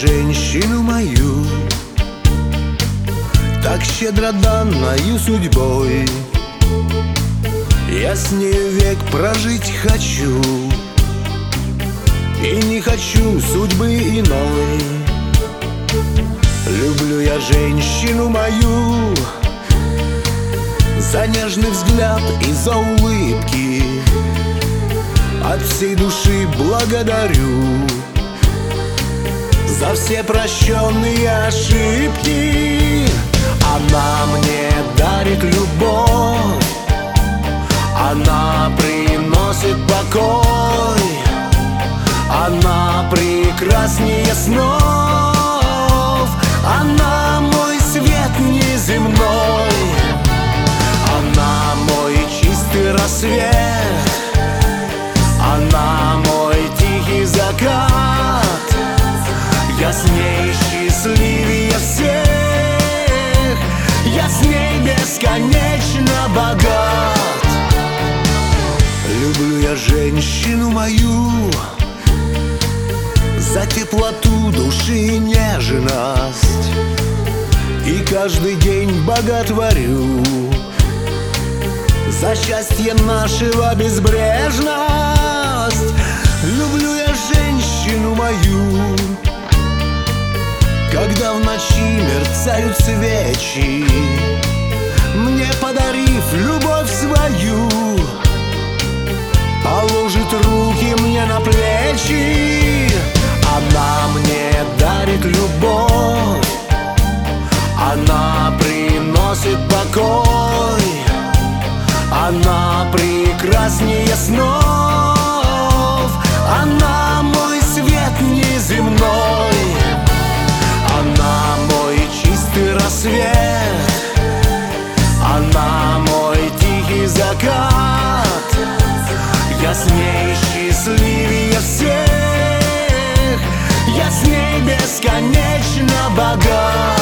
женщину мою, так щедро данною судьбой. Я с нею век прожить хочу, и не хочу судьбы иной. Люблю я женщину мою за нежный взгляд и за улыбки. От всей души благодарю за все прощенные ошибки. Она мне дарит любовь, она приносит покой, она прекраснее снов, она мой свет неземной, она мой чистый рассвет, она мой тихий закат. Я с ней счастливее всех, я с ней бесконечно богат. Люблю я женщину мою за теплоту души и нежность, и каждый день боготворю за счастье нашего безбрежность. Люблю я женщину мою, когда в ночи мерцают свечи, мне подарив любовь свою, положит руки мне на плечи. Она мне дарит любовь, она приносит покой, она прекраснее снов, она мой свет неземной, она мой чистый рассвет, она мой тихий закат. Я с ней счастливее всех, я с ней бесконечно богат.